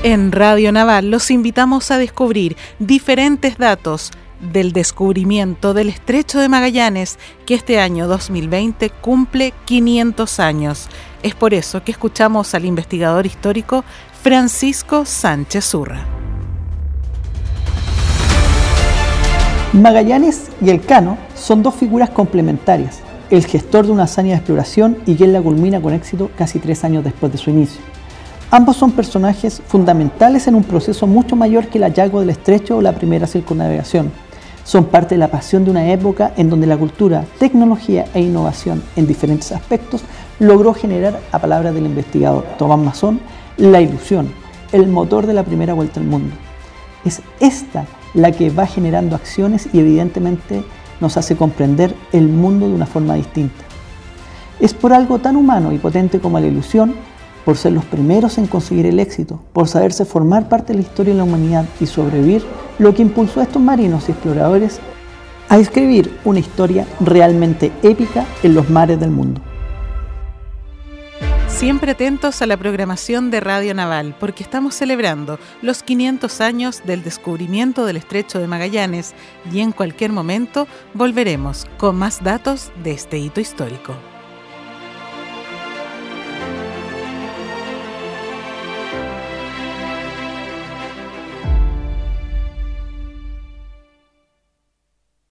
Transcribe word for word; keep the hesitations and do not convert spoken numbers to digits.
En Radio Naval los invitamos a descubrir diferentes datos del descubrimiento del Estrecho de Magallanes, que este año dos mil veinte cumple quinientos años. Es por eso que escuchamos al investigador histórico Francisco Sánchez Urra. Magallanes y Elcano son dos figuras complementarias, el gestor de una hazaña de exploración y quien la culmina con éxito casi tres años después de su inicio. Ambos son personajes fundamentales en un proceso mucho mayor que el hallazgo del estrecho o la primera circunnavegación. Son parte de la pasión de una época en donde la cultura, tecnología e innovación en diferentes aspectos logró generar, a palabras del investigador Tomás Mazón, la ilusión, el motor de la primera vuelta al mundo. Es esta la que va generando acciones y evidentemente nos hace comprender el mundo de una forma distinta. Es por algo tan humano y potente como la ilusión, por ser los primeros en conseguir el éxito, por saberse formar parte de la historia de la humanidad y sobrevivir, lo que impulsó a estos marinos y exploradores a escribir una historia realmente épica en los mares del mundo. Siempre atentos a la programación de Radio Naval, porque estamos celebrando los quinientos años del descubrimiento del Estrecho de Magallanes y en cualquier momento volveremos con más datos de este hito histórico.